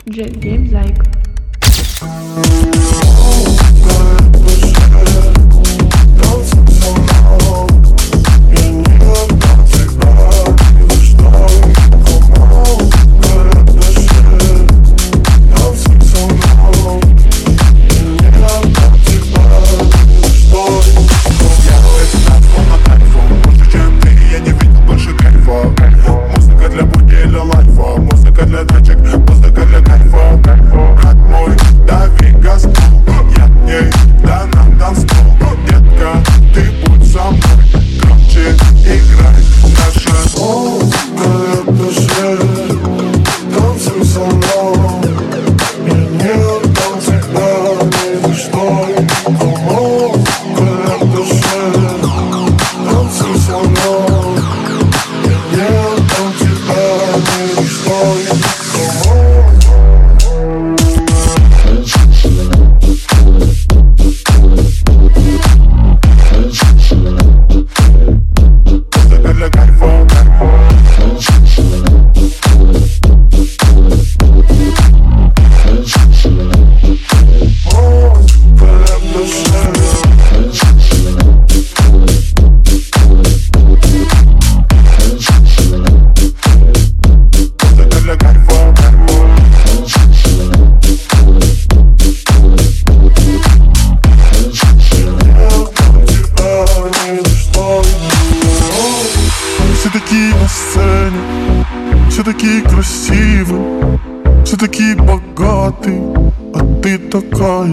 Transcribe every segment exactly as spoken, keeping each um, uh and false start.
Jet Games like все такие на сцене, все такие красивые, все такие богатые, а ты такая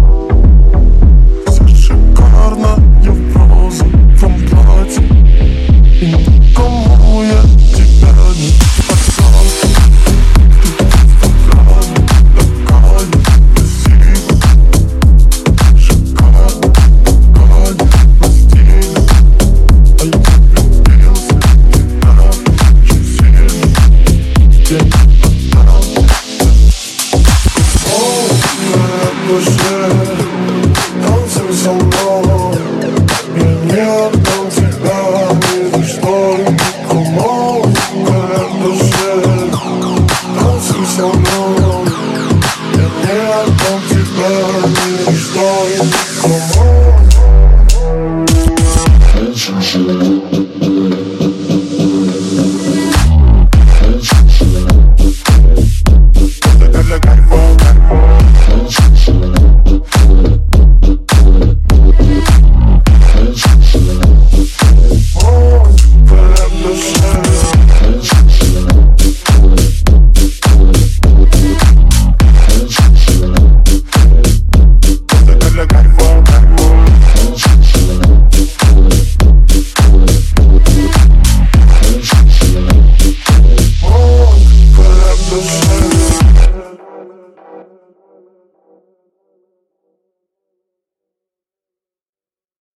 вся шикарная в розовом платье. И никому я тебя не отдам. Ты такая, такая красивая, шикарная, такая на стиле. А я влюбился в тебя очень сильно. День отдал. О, моя душа, танцуй со мной. Я не отдам тебя ни за что, никому. Моя душа, танцуй со мной. Я не отдам тебя ни за что, никому.